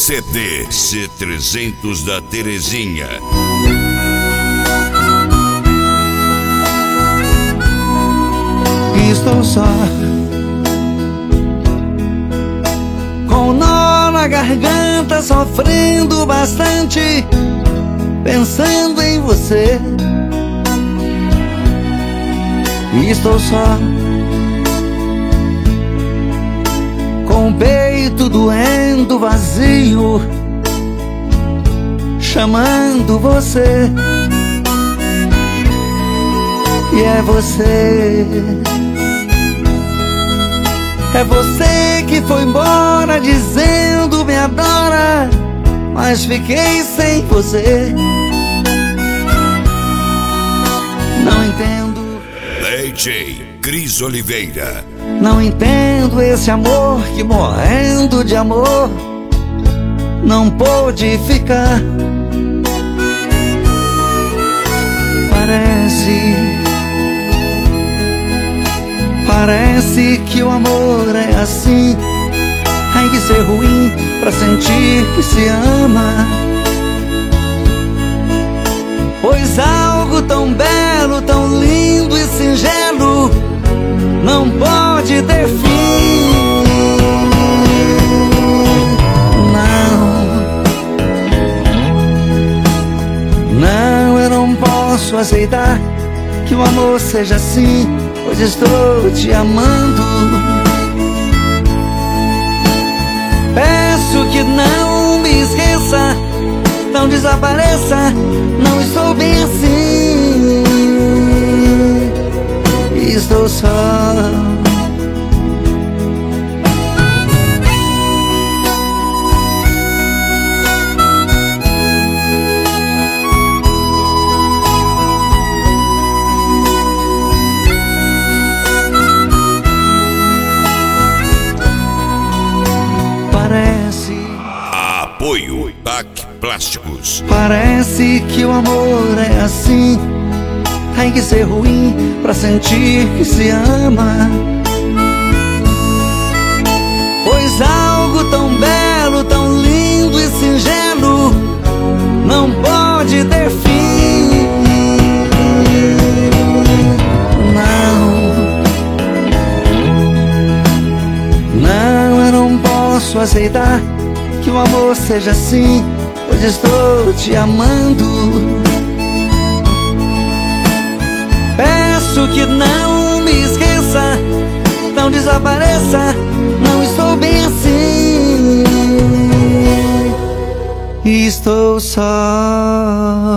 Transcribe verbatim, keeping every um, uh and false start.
C D C trezentos da Terezinha. Estou só, com nó na garganta, sofrendo bastante, pensando em você. Estou só, com o peito doendo, vazio, chamando você. E é você, é você que foi embora dizendo me adora, mas fiquei sem você. Não entendo. D J Cris Oliveira. Não entendo esse amor que, morrendo de amor, não pôde ficar. Parece, parece que o amor é assim. Tem que ser ruim pra sentir que se ama, pois algo tão belo, tão lindo e singelo não pode ter fim. Não, não, eu não posso aceitar que o amor seja assim, pois estou te amando. Peço que não me esqueça, não desapareça, não estou bem assim. Estou só, parece. Apoio T A C Plásticos. Parece que o amor é assim. Tem que ser ruim pra sentir que se ama, pois algo tão belo, tão lindo e singelo não pode ter fim. Não, não, eu não posso aceitar que o amor seja assim, pois estou te amando. Peço que não me esqueça, não desapareça, não estou bem assim. Estou só.